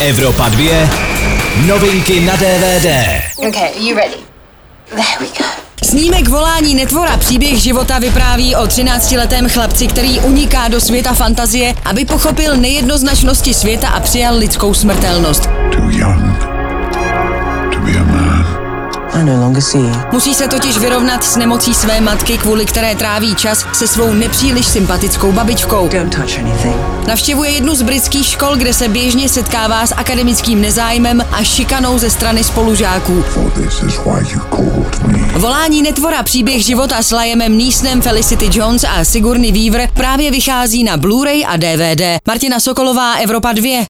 Evropa 2. Novinky na DVD. Okay, are you ready? There we go. Snímek Volání netvora příběh života vypráví o 13letém chlapci, který uniká do světa fantazie, aby pochopil nejednoznačnosti světa a přijal lidskou smrtelnost. Too young to be a man. I no longer see. Musí se totiž vyrovnat s nemocí své matky, kvůli které tráví čas se svou nepříliš sympatickou babičkou. Don't touch anything. Navštěvuje jednu z britských škol, kde se běžně setkává s akademickým nezájmem a šikanou ze strany spolužáků. This is why you called me. Volání netvora příběh života s Liamem Neesonem, Felicity Jones a Sigourney Weaver právě vychází na Blu-ray a DVD. Martina Sokolová, Evropa 2.